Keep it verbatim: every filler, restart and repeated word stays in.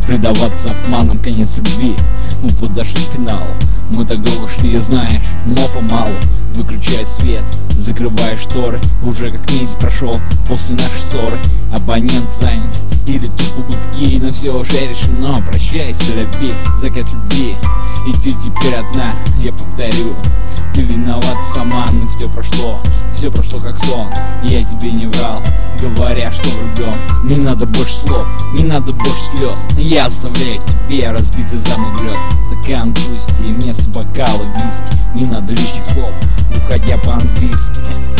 предаваться обманам, конец любви. Мы подошли к финалу, мы так долго шли, знаешь, но помалу. Выключай свет, закрывай шторы, уже как месяц прошел после нашей ссоры. Абонент занят или тупо гудки, но все уже решено. Прощайся, любви, закат любви, и ты теперь одна, я повторю. Ты виновата сама, но все прошло, все прошло как сон. Я тебе не врал, говоря, что влюблен. Не надо больше слов, не надо больше слез. Я оставляю тебе разбитый замок лед. Стакан грусти и вместо бокала виски. Не надо лишних слов, уходя по-английски.